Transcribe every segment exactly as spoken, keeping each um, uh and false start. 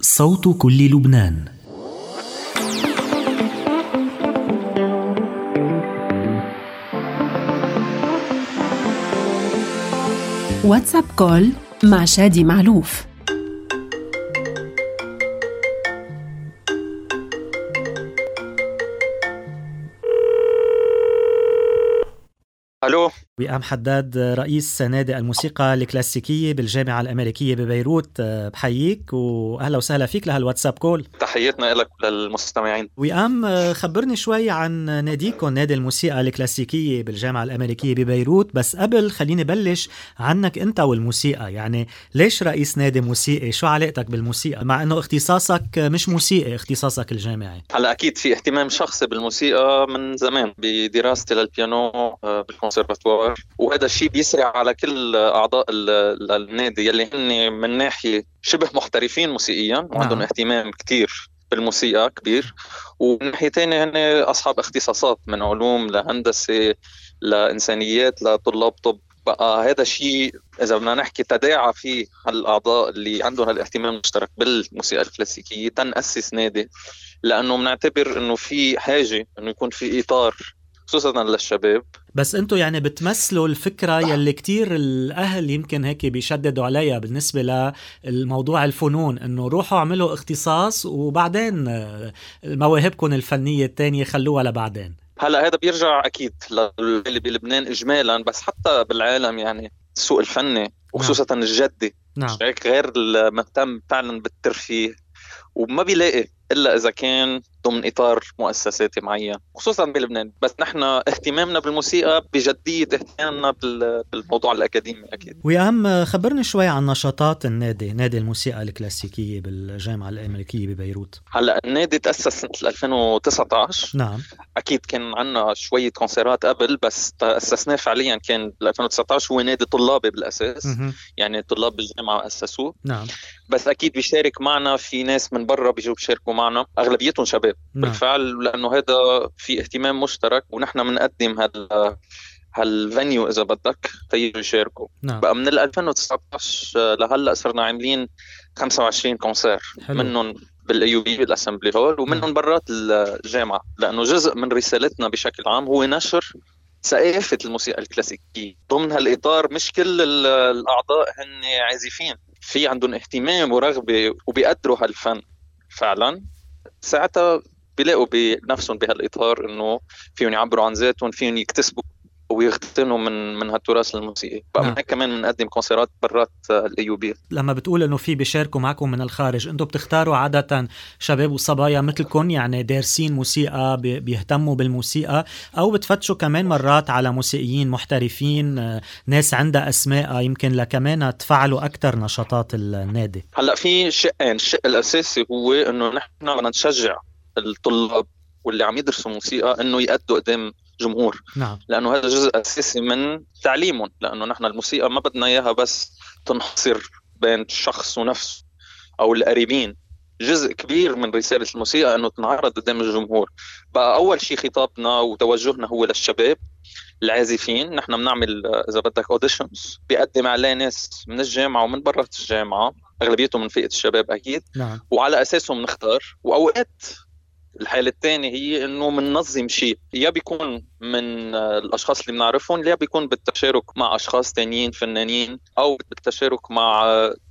صوت كل لبنان. واتساب كول مع شادي معلوف. الو، وئام حداد رئيس نادي الموسيقى الكلاسيكية بالجامعة الأمريكية ببيروت، بحييك وأهلا وسهلا فيك لهالواتساب كول. تحياتنا لك وللمستمعين. وئام، خبرني شوي عن ناديكم، نادي الموسيقى الكلاسيكية بالجامعة الأمريكية ببيروت. بس قبل خليني بلش عنك أنت والموسيقى، يعني ليش رئيس نادي موسيقي؟ شو علاقتك بالموسيقى مع أنه اختصاصك مش موسيقي، اختصاصك الجامعي؟ هلا أكيد في اهتمام شخصي بالموسيقى من زمان بدراستي للبيانو بالكونسرفاتوار، وهذا الشيء بيسرع على كل أعضاء النادي يلي هن من ناحية شبه محترفين موسيقيا وعندهم نعم. اهتمام كتير بالموسيقى كبير، ومن ناحية تانية هن أصحاب اختصاصات من علوم لهندسة لإنسانيات لطلاب طب. بقى هذا الشيء إذا بدنا نحكي تداعى فيه هالأعضاء اللي عندهم الاهتمام المشترك بالموسيقى الكلاسيكية تنأسس نادي، لأنه بنعتبر إنه في حاجة إنه يكون في إطار خصوصا للشباب. بس انتو يعني بتمثلوا الفكرة يلي كتير الأهل يمكن هيك بيشددوا عليها بالنسبة للموضوع الفنون، انه روحوا اعملوا اختصاص وبعدين مواهبكم الفنية التانية خلوها لبعدين. هلا هذا بيرجع أكيد للي بلبنان إجمالا، بس حتى بالعالم يعني السوق الفني وخصوصا نعم. الجدي نعم. غير المهتم فعلا بالترفيه وما بيلاقي إلا إذا كان ضمن إطار مؤسساتي معين خصوصا بلبنان. بس نحن اهتمامنا بالموسيقى بجدية اهتمامنا بالموضوع الأكاديمي أكيد. ويام، خبرني شوي عن نشاطات النادي، نادي الموسيقى الكلاسيكية بالجامعة الأمريكية ببيروت. هلأ النادي تأسس سنة ألفين وتسعة عشر. نعم. أكيد كان عنا شوية كونسيرات قبل، بس تأسسناه فعليا كان ألفين وتسعة عشر. هو نادي طلابي بالأساس، م- يعني طلاب بالجامعة أسسوه. نعم. بس أكيد بيشارك معنا في ناس من برا بيجوا بيشاركوا معنا، أغلبيتهم شباب. نعم. بالفعل لأنه هذا في اهتمام مشترك ونحن بنقدم هال هالفانيو إذا بدك تيجوا يشاركوا. نعم. بقى من ألفين وتسعة عشر لهلأ صرنا عاملين خمسة وعشرين كونسير، منهم بالايوبي بالاسمبلي هول ومنهم برات الجامعه، لانه جزء من رسالتنا بشكل عام هو نشر ثقافه الموسيقى الكلاسيكيه ضمن هالاطار. مش كل الاعضاء هن عازفين، في عندهم اهتمام ورغبه وبيقدروا هالفن فعلا، ساعتها بيلاقوا بنفسهم بهالاطار انه فيهم يعبروا عن ذاتهم، فيهم يكتسبوا ويغتنوا من من هالتراث الموسيقي. بقى نعم. كمان بنقدم كونسيرات برات الايوبيه. لما بتقول انه في بيشاركوا معكم من الخارج، انتم بتختاروا عاده شباب وصبايا مثلكم يعني دارسين موسيقى بيهتموا بالموسيقى، او بتفتشوا كمان مرات على موسيقيين محترفين، ناس عندها اسماء يمكن لكمان تفعلوا اكثر نشاطات النادي؟ هلا في شقين. الشق الاساسي هو انه نحن بدنا نشجع الطلاب واللي عم يدرسوا موسيقى انه يأدوا قدام جمهور. نعم. لأنه هذا جزء أساسي من تعليمهم، لأنه نحن الموسيقى ما بدنا إياها بس تنحصر بين الشخص ونفسه أو القريبين. جزء كبير من رسالة الموسيقى أنه تنعرض قدام الجمهور. بقى أول شيء خطابنا وتوجهنا هو للشباب العازفين. نحن بنعمل إذا بدك أوديشنز بيقدم عليه ناس من الجامعة ومن برة الجامعة، أغلبيتهم من فئة الشباب أكيد. نعم. وعلى أساسهم نختار. وأوقات الحالة الثانية هي إنه مننظم شيء، يا بيكون من الأشخاص اللي بنعرفهم، يا بيكون بالتشارك مع أشخاص تانيين فنانين، أو بالتشارك مع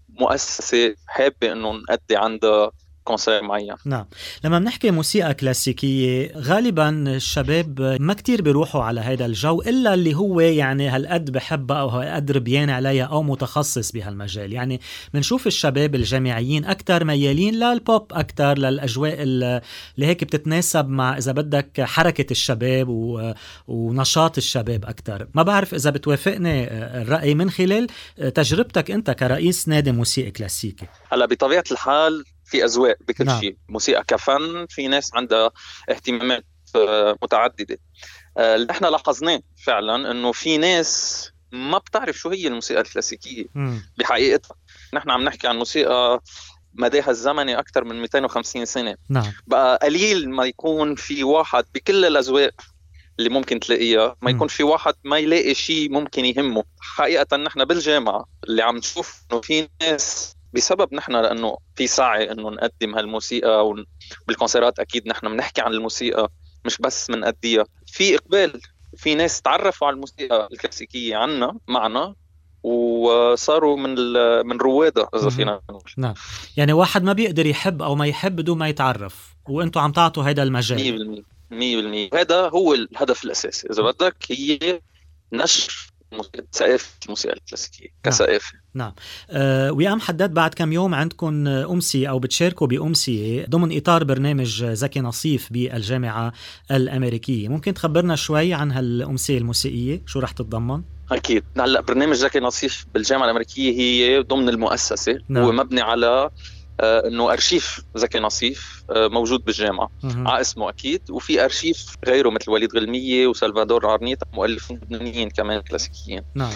مؤسسة حابة إنه نأدي عندها كونسير معين. نعم. لما بنحكي موسيقى كلاسيكية غالبا الشباب ما كتير بيروحوا على هذا الجو إلا اللي هو يعني هالقد بحبها أو هالقد ربيان عليها أو متخصص بهالمجال. يعني بنشوف الشباب الجامعيين أكتر ميالين للبوب، أكتر للأجواء اللي هيك بتتناسب مع إذا بدك حركة الشباب و... ونشاط الشباب أكتر. ما بعرف إذا بتوافقني الرأي من خلال تجربتك أنت كرئيس نادي موسيقى كلاسيكي. هلا بطبيعة الحال في أذواق بكل نعم. شيء. موسيقى كفن في ناس عندها اهتمامات متعددة. اللي احنا لاحظناه فعلا انه في ناس ما بتعرف شو هي الموسيقى الكلاسيكية م. بحقيقتها. نحن عم نحكي عن موسيقى مداها الزمني أكثر من مئتين وخمسين سنة. نعم. بقى قليل ما يكون في واحد بكل الأذواق اللي ممكن تلاقيها ما يكون في واحد ما يلاقي شيء ممكن يهمه. حقيقة نحن بالجامعة اللي عم نشوف انه في ناس بسبب نحن لأنه في سعي إنه نقدم هالموسيقى، وبالكونسيرات أكيد نحن بنحكي عن الموسيقى مش بس من أديها. في إقبال، في ناس تعرفوا على الموسيقى الكلاسيكية عنا معنا وصاروا من من روادة إذا فينا نقول. نعم، يعني واحد ما بيقدر يحب أو ما يحب بدون ما يتعرف، وأنتوا عم تعطوا هذا المجال. مية بالمية مية بالمية هذا هو الهدف الأساسي إذا بدك، هي نشر ثقافة الموسيقى الكلاسيكية كثقافة. نعم. أه ويام حداد، بعد كم يوم عندكم أمسية أو بتشاركوا بأمسية ضمن إطار برنامج زكي نصيف بالجامعة الأمريكية. ممكن تخبرنا شوي عن هالأمسية الموسيقية، شو رح تتضمن؟ أكيد. هلا برنامج زكي نصيف بالجامعة الأمريكية هي ضمن المؤسسة. نعم. هو مبني على آه انه ارشيف زكي نصيف آه موجود بالجامعه على اسمه اكيد، وفي ارشيف غيره مثل وليد غلميه وسلفادور عرنيط، مؤلفين لبنانيين كمان كلاسيكيين. نعم.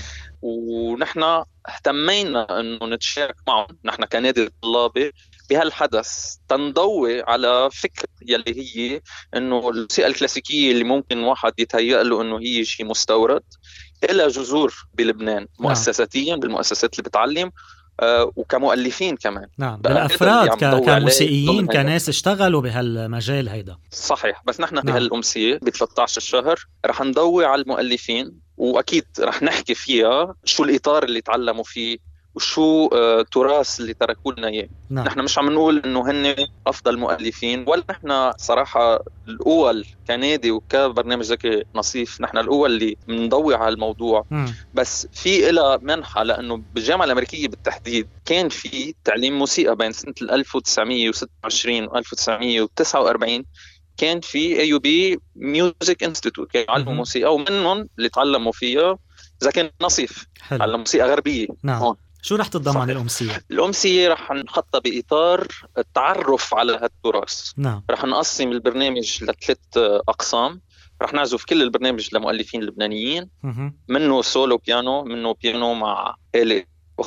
ونحن اهتمينا انه نتشارك معهم نحن كنادي طلابي بهالحدث، تنضوي على فكره يلي هي انه الموسيقى الكلاسيكيه اللي ممكن واحد يتهيأ له انه هي شيء مستورد، إلى جذور بلبنان مؤسساتيا بالمؤسسات اللي بتعلم آه وكمؤلفين كمان. نعم. بالأفراد كموسيقيين كناس اشتغلوا بهالمجال هيدا. صحيح. بس نحن نعم. بهالأمسية ب ثلاثة عشر الشهر رح نضوي على المؤلفين، وأكيد رح نحكي فيها شو الإطار اللي تعلموا فيه وشو آه تراث اللي تركوا لنا اياه. نعم. نحن مش عم نقول انه هن افضل مؤلفين، ولا نحن صراحه الاول كنادي وكبرنامج زكي نصيف نحن الاول اللي بنضوي على الموضوع. م. بس في إلى منحه، لانه بالجامعه الامريكيه بالتحديد كان في تعليم موسيقى بين سنه ألف وتسعمية وستة وعشرين و ألف وتسعمية وتسعة وأربعين، كان في اي يو بي ميوزك انستيتوت كانوا يعلموا موسيقى، ومنهم اللي تعلموا فيها زكي نصيف على موسيقى غربية. نعم. هون شو رح تتضمن الأمسية؟ الأمسية رح نحطها بإطار التعرف على هالتراث. نعم. رح نقسم البرنامج لثلاث أقسام. رح نعزف كل البرنامج لمؤلفين لبنانيين، مه. منه سولو بيانو، منه بيانو مع آلة،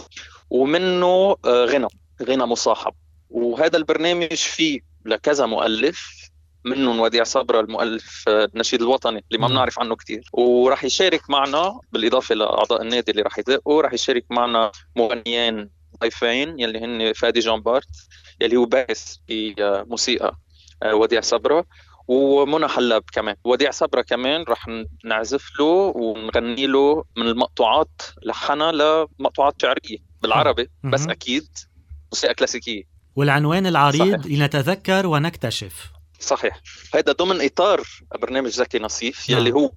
ومنه غنى غنى مصاحب. وهذا البرنامج فيه لكذا مؤلف، منهم وديع صبرا المؤلف النشيد الوطني اللي ما بنعرف عنه كتير، وراح يشارك معنا بالإضافة لأعضاء النادي اللي راح يدقوا، راح يشارك معنا مغنيين ضيفين يلي هن فادي جامبارت يلي هو باحث بموسيقى وديع صبرا، ومنى حلاب كمان. وديع صبرا كمان راح نعزف له ونغني له من المقطوعات لحنا لمقطوعات شعرية بالعربي، بس أكيد موسيقى كلاسيكية. والعنوان العريض صحيح. لنتذكر ونكتشف. صحيح. هذا ضمن إطار برنامج زكي نصيف يلي هو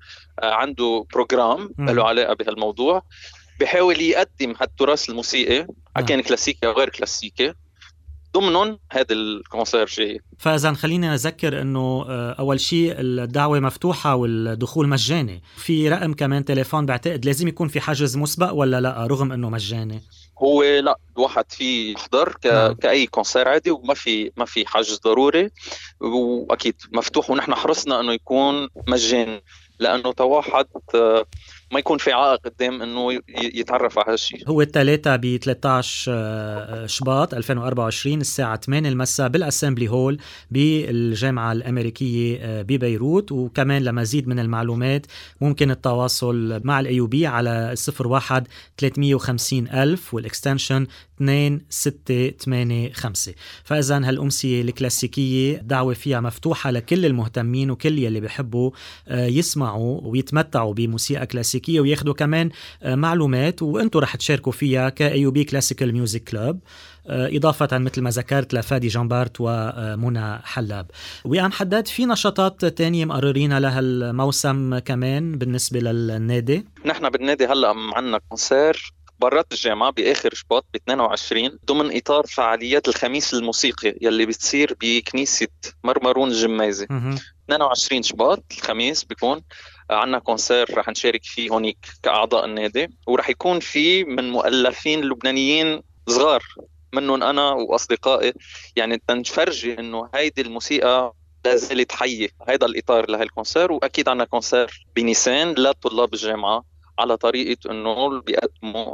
عنده بروجرام له علاقة بهالموضوع، بيحاول يقدم هالتراث الموسيقي كان كلاسيكي أو غير كلاسيكي ضمنهم هذا الكونسير جاي. فإذا خلينا نذكر أنه أول شيء الدعوة مفتوحة والدخول مجاني. في رقم كمان تليفون بعتقد لازم يكون في حجز مسبق ولا لا، رغم أنه مجاني؟ هو لا، الواحد فيه يحضر ك... نعم. كأي كونسير عادي، وما في ما في حجز ضروري، وأكيد مفتوح. ونحن حرصنا أنه يكون مجاني لأنه تواحد ما يكون في عائق قدام انه يتعرف على هالشيء. هو الثلاثة ب ثلاثة عشر شباط ألفين وأربعة وعشرين الساعة ثمانية المساء بالأسامبلي هول بالجامعة الأمريكية ببيروت. وكمان لمزيد من المعلومات ممكن التواصل مع الأي يو بي على صفر واحد ثلاثمية وخمسين ألف والإكستنشن اثنين ستة ثمانية خمسة. فإذا هالأمسية الكلاسيكية دعوة فيها مفتوحة لكل المهتمين وكل يلي بيحبوا يسمعوا ويتمتعوا بموسيقى كلاسيكية وياخدوا كمان معلومات، وانتوا رح تشاركوا فيها كأي يو بي كلاسيكال ميوزك كلوب، إضافة مثل ما ذكرت لفادي جامبارت ومنى حلاب. ويام حداد، في نشاطات تانية مقررين لها الموسم كمان بالنسبة للنادي؟ نحن بالنادي هلأ معنا كونسير برات الجامعة بآخر شباط ب اثنين وعشرين ضمن إطار فعاليات الخميس الموسيقي يلي بتصير بكنيسة مرمرون الجميزة. اثنين وعشرين شباط الخميس بيكون عنا كونسير رح نشارك فيه هونيك كأعضاء النادي، ورح يكون فيه من مؤلفين لبنانيين صغار منهم أنا وأصدقائي، يعني تنفرجي إنه هيدي الموسيقى لازالت حية. هيدا الإطار لهالكونسير. وأكيد عنا كونسير بنيسان لطلاب الجامعة على طريقة إنه بيقدموا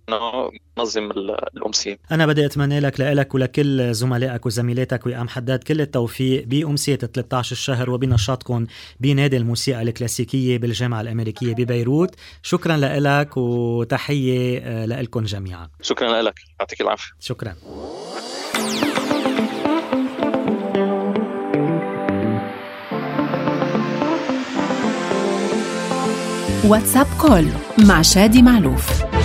ننظم الأمسية. أنا بدي أتمنى لك لك ولكل زملائك وزميلاتك وإيام حداد كل التوفيق بأمسية ثلاثة عشر الشهر وبنشاطكم بنادي الموسيقى الكلاسيكية بالجامعة الأمريكية ببيروت. شكرا لك وتحية لكم جميعا. شكرا لك، يعطيك العافية. شكرا. واتساب كول مع شادي معلوف.